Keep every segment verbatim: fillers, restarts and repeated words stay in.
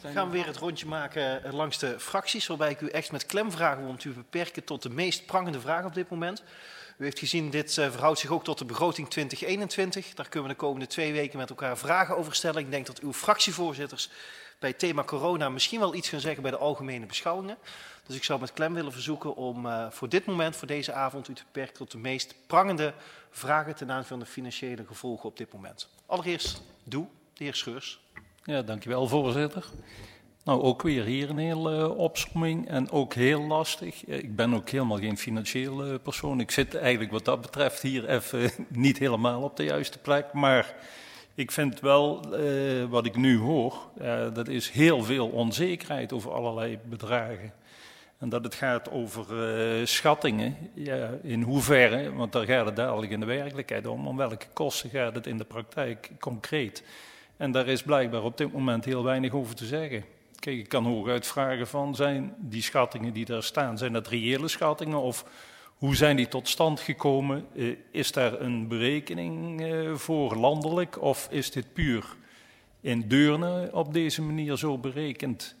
Dan gaan we weer het rondje maken langs de fracties, waarbij ik u echt met klem vraag om te beperken tot de meest prangende vraag op dit moment. U heeft gezien, dit verhoudt zich ook tot de begroting twintig eenentwintig. Daar kunnen we de komende twee weken met elkaar vragen over stellen. Ik denk dat uw fractievoorzitters bij het thema corona misschien wel iets gaan zeggen bij de algemene beschouwingen. Dus ik zou met klem willen verzoeken om uh, voor dit moment, voor deze avond, u te beperken tot de meest prangende vragen ten aanzien van de financiële gevolgen op dit moment. Allereerst, doe, de heer Scheurs. Ja, dankjewel voorzitter. Nou, ook weer hier een hele uh, opsomming en ook heel lastig. Ik ben ook helemaal geen financiële persoon. Ik zit eigenlijk wat dat betreft hier even niet helemaal op de juiste plek. Maar ik vind wel, uh, wat ik nu hoor, uh, dat is heel veel onzekerheid over allerlei bedragen. En dat het gaat over uh, schattingen, ja, in hoeverre, want daar gaat het dadelijk in de werkelijkheid om, om welke kosten gaat het in de praktijk concreet. En daar is blijkbaar op dit moment heel weinig over te zeggen. Kijk, ik kan hooguit vragen van, zijn die schattingen die daar staan, zijn dat reële schattingen of hoe zijn die tot stand gekomen? Uh, is daar een berekening uh, voor landelijk of is dit puur in Deurne op deze manier zo berekend?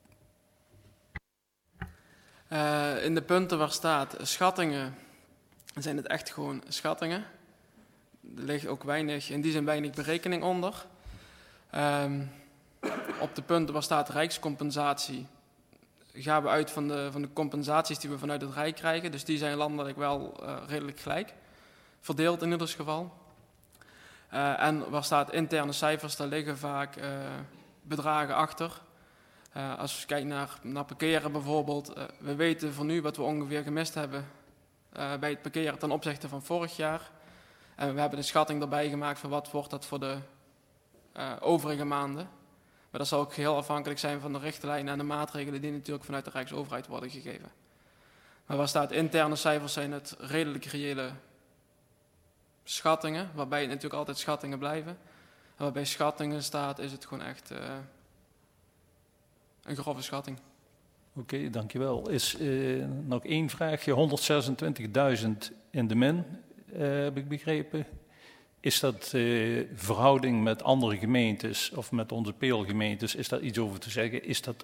Uh, in de punten waar staat schattingen, zijn het echt gewoon schattingen. Er ligt ook weinig, in die zin weinig berekening onder. Um, op de punten waar staat rijkscompensatie, gaan we uit van de, van de compensaties die we vanuit het Rijk krijgen. Dus die zijn landelijk wel uh, redelijk gelijk, verdeeld in ieder geval. Uh, en waar staat interne cijfers, daar liggen vaak uh, bedragen achter. Uh, als we kijken naar, naar parkeren bijvoorbeeld, uh, we weten van nu wat we ongeveer gemist hebben uh, bij het parkeren ten opzichte van vorig jaar. En we hebben een schatting erbij gemaakt van wat wordt dat voor de uh, overige maanden. Maar dat zal ook heel afhankelijk zijn van de richtlijnen en de maatregelen die natuurlijk vanuit de Rijksoverheid worden gegeven. Maar waar staat interne cijfers zijn het redelijk reële schattingen, waarbij het natuurlijk altijd schattingen blijven. En waarbij schattingen staat is het gewoon echt uh, een grove schatting. Oké, okay, dankjewel. Is uh, nog één vraagje, honderdzesentwintigduizend in de min, uh, heb ik begrepen. Is dat uh, verhouding met andere gemeentes of met onze peelgemeentes, is daar iets over te zeggen? Is dat,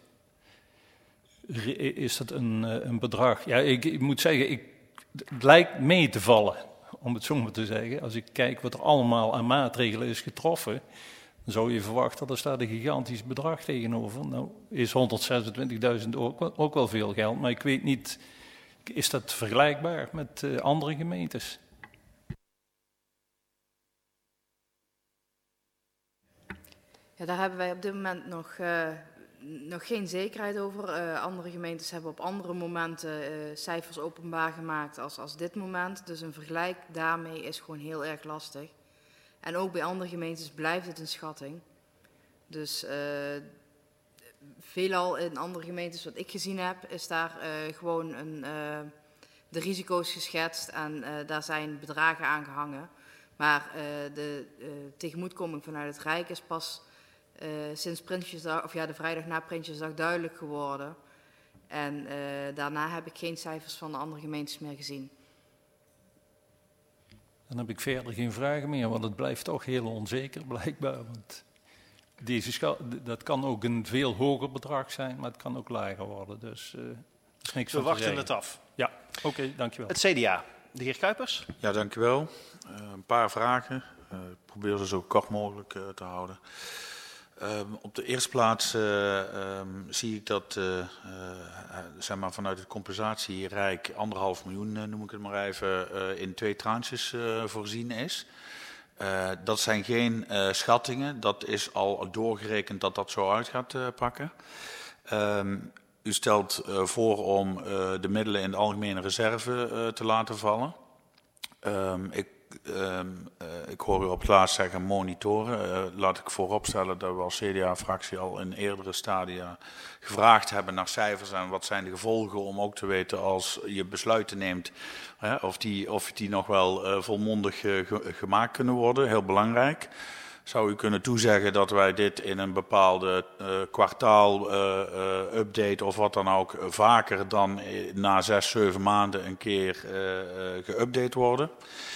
is dat een, een bedrag? Ja, ik, ik moet zeggen, ik, het lijkt mee te vallen, om het zo maar te zeggen. Als ik kijk wat er allemaal aan maatregelen is getroffen, dan zou je verwachten dat er staat een gigantisch bedrag tegenover. Nou is honderdzesentwintigduizend ook, ook wel veel geld, maar ik weet niet, is dat vergelijkbaar met uh, andere gemeentes? Ja, daar hebben wij op dit moment nog, uh, nog geen zekerheid over. Uh, andere gemeentes hebben op andere momenten uh, cijfers openbaar gemaakt als, als dit moment. Dus een vergelijk daarmee is gewoon heel erg lastig. En ook bij andere gemeentes blijft het een schatting. Dus uh, veelal in andere gemeentes wat ik gezien heb, is daar uh, gewoon een, uh, de risico's geschetst en uh, daar zijn bedragen aan gehangen. Maar uh, de uh, tegemoetkoming vanuit het Rijk is pas uh, sinds Prinsjesdag, of ja, de vrijdag na Prinsjesdag duidelijk geworden. En uh, daarna heb ik geen cijfers van de andere gemeentes meer gezien. Dan heb ik verder geen vragen meer, want het blijft toch heel onzeker blijkbaar. Want deze schat, dat kan ook een veel hoger bedrag zijn, maar het kan ook lager worden. Dus uh, er is niks We van wachten te zeggen. het af. Ja, oké, okay, dankjewel. Het C D A, de heer Kuipers. Ja, dankjewel. Uh, een paar vragen. Uh, ik probeer ze zo kort mogelijk uh, te houden. Uh, op de eerste plaats uh, um, zie ik dat uh, uh, zeg maar vanuit het compensatierijk anderhalf miljoen, uh, noem ik het maar even, uh, in twee tranches uh, voorzien is. Uh, dat zijn geen uh, schattingen, dat is al doorgerekend dat dat zo uit gaat uh, pakken. Um, u stelt uh, voor om uh, de middelen in de algemene reserve uh, te laten vallen. Um, ik Um, uh, ik hoor u op het laatst zeggen monitoren. Uh, laat ik vooropstellen dat we als C D A-fractie al in eerdere stadia gevraagd hebben naar cijfers en wat zijn de gevolgen om ook te weten als je besluiten neemt hè, of, die, of die nog wel uh, volmondig uh, ge gemaakt kunnen worden. Heel belangrijk. Zou u kunnen toezeggen dat wij dit in een bepaalde uh, kwartaal uh, uh, update of wat dan ook uh, vaker dan uh, na zes, zeven maanden een keer uh, uh, geüpdate worden?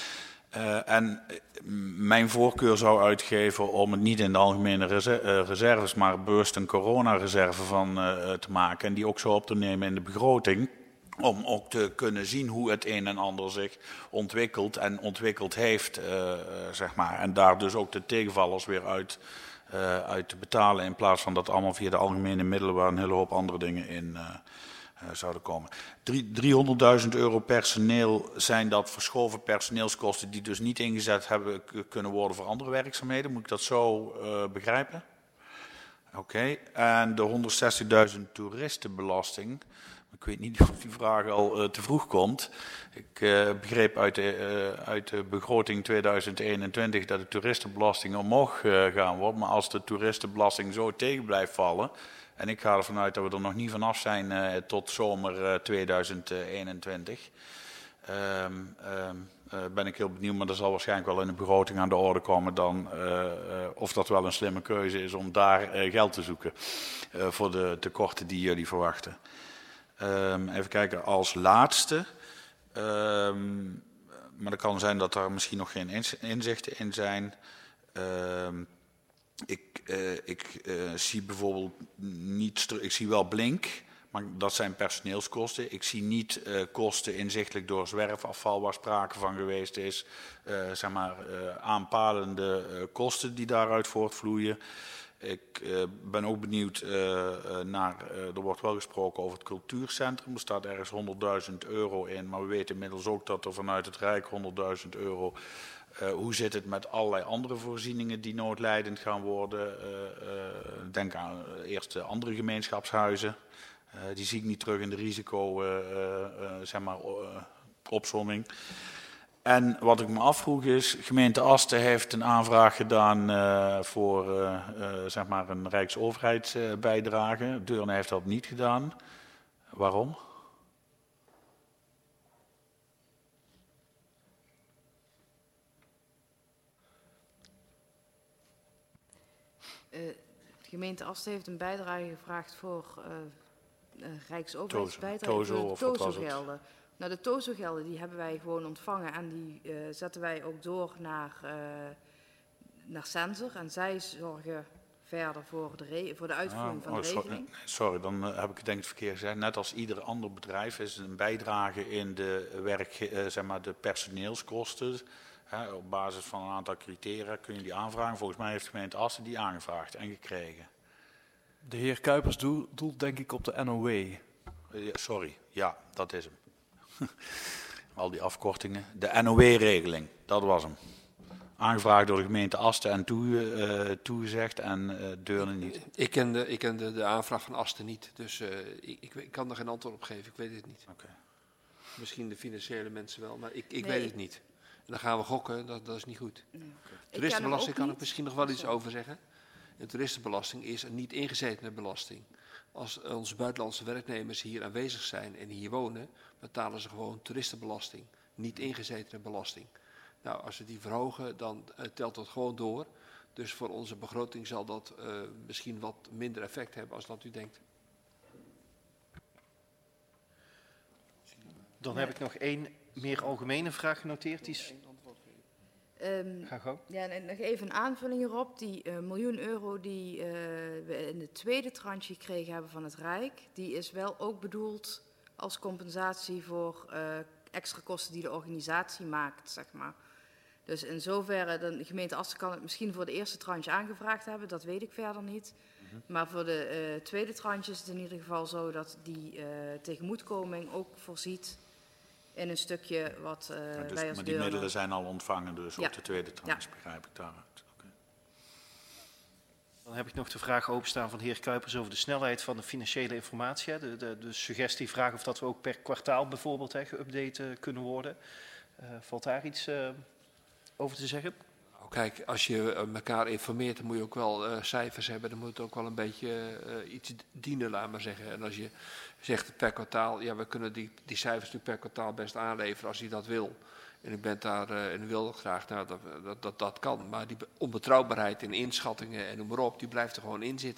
Uh, en mijn voorkeur zou uitgeven om het niet in de algemene reserves, maar bewust een coronareserve van uh, te maken. En die ook zo op te nemen in de begroting. Om ook te kunnen zien hoe het een en ander zich ontwikkelt en ontwikkeld heeft, uh, uh, zeg maar. En daar dus ook de tegenvallers weer uit, uh, uit te betalen. In plaats van dat allemaal via de algemene middelen waar een hele hoop andere dingen in uh, uh, zouden komen. driehonderdduizend euro personeel, zijn dat verschoven personeelskosten die dus niet ingezet hebben kunnen worden voor andere werkzaamheden? Moet ik dat zo uh, begrijpen? Oké. Okay. En de honderdzestigduizend toeristenbelasting. Ik weet niet of die vraag al uh, te vroeg komt. Ik uh, begreep uit de, uh, uit de begroting tweeduizend eenentwintig dat de toeristenbelasting omhoog uh, gaan wordt. Maar als de toeristenbelasting zo tegen blijft vallen, en ik ga ervan uit dat we er nog niet vanaf zijn uh, tot zomer uh, tweeduizend eenentwintig, um, um, uh, ben ik heel benieuwd, maar dat zal waarschijnlijk wel in de begroting aan de orde komen dan, uh, uh, of dat wel een slimme keuze is om daar uh, geld te zoeken uh, voor de tekorten die jullie verwachten. Um, even kijken, als laatste, um, maar het kan zijn dat er misschien nog geen inzichten in zijn. Um, ik uh, ik uh, zie bijvoorbeeld niet, ik zie wel Blink, maar dat zijn personeelskosten. Ik zie niet uh, kosten inzichtelijk door zwerfafval waar sprake van geweest is, uh, zeg maar uh, aanpalende uh, kosten die daaruit voortvloeien. Ik uh, ben ook benieuwd uh, naar, uh, er wordt wel gesproken over het cultuurcentrum. Er staat ergens honderdduizend euro in, maar we weten inmiddels ook dat er vanuit het Rijk honderdduizend euro... Uh, hoe zit het met allerlei andere voorzieningen die noodlijdend gaan worden? Uh, uh, denk aan uh, eerst de andere gemeenschapshuizen. Uh, die zie ik niet terug in de risico, uh, uh, zeg maar, uh, opsomming. En wat ik me afvroeg is, gemeente Asten heeft een aanvraag gedaan uh, voor uh, uh, zeg maar een rijksoverheidsbijdrage. Deurne heeft dat niet gedaan. Waarom? Uh, de gemeente Asten heeft een bijdrage gevraagd voor uh, uh, rijksoverheidsbijdrage. Tozo of wat was het? Nou, de Tozo-gelden die hebben wij gewoon ontvangen en die uh, zetten wij ook door naar, uh, naar Sensor. En zij zorgen verder voor de, re voor de uitvoering ah, van oh, de regeling. Sorry, sorry dan uh, heb ik het denk ik verkeerd gezegd. Net als ieder ander bedrijf is een bijdrage in de, werk, uh, zeg maar de personeelskosten. Hè, op basis van een aantal criteria kun je die aanvragen. Volgens mij heeft de gemeente Asten die aangevraagd en gekregen. De heer Kuipers doelt, doelt denk ik op de N O W. Uh, ja, sorry, ja, dat is hem. Al die afkortingen. De N O W-regeling, dat was hem. Aangevraagd door de gemeente Asten en toe, uh, toegezegd en uh, Deurne niet. Ik ken, de, ik ken de, de aanvraag van Asten niet, dus uh, ik, ik, ik kan er geen antwoord op geven. Ik weet het niet. Okay. Misschien de financiële mensen wel, maar ik, ik nee, weet het niet. En dan gaan we gokken, dat, dat is niet goed. Nee. Toeristenbelasting kan niet. ik misschien nog wel iets over zeggen. En toeristenbelasting is een niet ingezetene belasting. Als onze buitenlandse werknemers hier aanwezig zijn en hier wonen, betalen ze gewoon toeristenbelasting, niet ingezetene belasting. Nou, als we die verhogen, dan uh, telt dat gewoon door. Dus voor onze begroting zal dat uh, misschien wat minder effect hebben als dat u denkt. Dan heb ik nog één meer algemene vraag genoteerd. Die is... Um, Ga gauw. Ja, en nog even een aanvulling hierop. Die uh, miljoen euro die uh, we in de tweede tranche gekregen hebben van het Rijk, die is wel ook bedoeld als compensatie voor uh, extra kosten die de organisatie maakt, zeg maar. Dus in zoverre, de gemeente Asten kan het misschien voor de eerste tranche aangevraagd hebben, dat weet ik verder niet. Mm-hmm. Maar voor de uh, tweede tranche is het in ieder geval zo dat die uh, tegemoetkoming ook voorziet in een stukje wat uh, ja, dus, wij als maar die Deurne... middelen zijn al ontvangen, dus ja. op de tweede tranche, ja. begrijp ik daaruit. Okay. Dan heb ik nog de vraag openstaan van de heer Kuipers over de snelheid van de financiële informatie. Hè. De, de, de suggestie, vraag of dat we ook per kwartaal bijvoorbeeld geüpdate uh, kunnen worden. Uh, valt daar iets uh, over te zeggen? Kijk, als je elkaar informeert, dan moet je ook wel uh, cijfers hebben. Dan moet het ook wel een beetje uh, iets dienen, laat maar zeggen. En als je zegt per kwartaal, ja, we kunnen die, die cijfers natuurlijk per kwartaal best aanleveren als u dat wil. En u bent daar uh, en u wil dat graag, nou, dat, dat, dat, dat kan. Maar die onbetrouwbaarheid in inschattingen en noem maar op, die blijft er gewoon in zitten.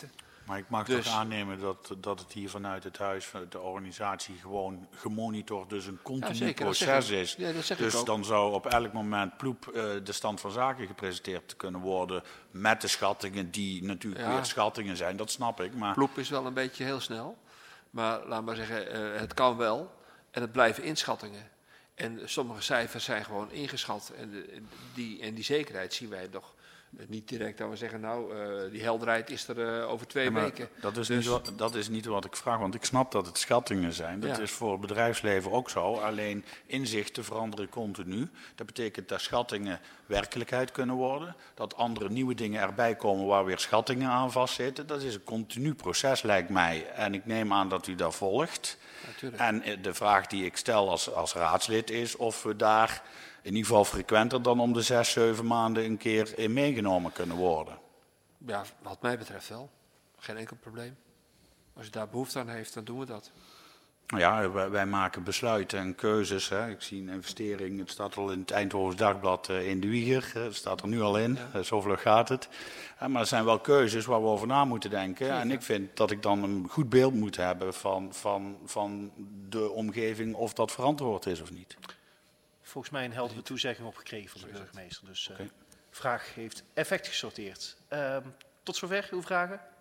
Maar ik mag Dus- toch aannemen dat, dat het hier vanuit het huis, vanuit de organisatie, gewoon gemonitord, dus een continu zeker, dat zeg proces ik. is. Ja, dat zeg ik Dus ook. dan zou op elk moment ploep eh, de stand van zaken gepresenteerd kunnen worden met de schattingen die natuurlijk Ja. weer schattingen zijn, dat snap ik. Maar Ploep is wel een beetje heel snel. Maar laat maar zeggen, eh, het kan wel. En het blijven inschattingen. En sommige cijfers zijn gewoon ingeschat. En, de- en die, en die zekerheid zien wij nog eh, niet direct. Dat we zeggen, nou, eh, die helderheid is er eh, over twee Ja, maar weken. Dat is, Dus- niet wat, dat is niet wat ik vraag, want ik snap dat het schattingen zijn. Dat Ja. is voor het bedrijfsleven ook zo. Alleen inzichten veranderen continu. Dat betekent dat schattingen werkelijkheid kunnen worden. Dat andere nieuwe dingen erbij komen waar weer schattingen aan vastzitten. Dat is een continu proces, lijkt mij. En ik neem aan dat u dat volgt. Natuurlijk. En eh, de vraag die ik stel als, als raadslid is of we daar in ieder geval frequenter dan om de zes, zeven maanden een keer in meegenomen kunnen worden. Ja, wat mij betreft wel. Geen enkel probleem. Als je daar behoefte aan heeft, dan doen we dat. Nou ja, wij, wij maken besluiten en keuzes. Hè. Ik zie een investering, het staat al in het Eindhoven Dagblad uh, in de Wieger. Uh, het staat er nu al in, uh, zo vlug gaat het. Uh, maar er zijn wel keuzes waar we over na moeten denken. Zeker. En ik vind dat ik dan een goed beeld moet hebben van, van, van de omgeving of dat verantwoord is of niet. Volgens mij een heldere toezegging opgekregen van de burgemeester. Dus de Oké. vraag heeft effect gesorteerd. Uh, tot zover uw vragen?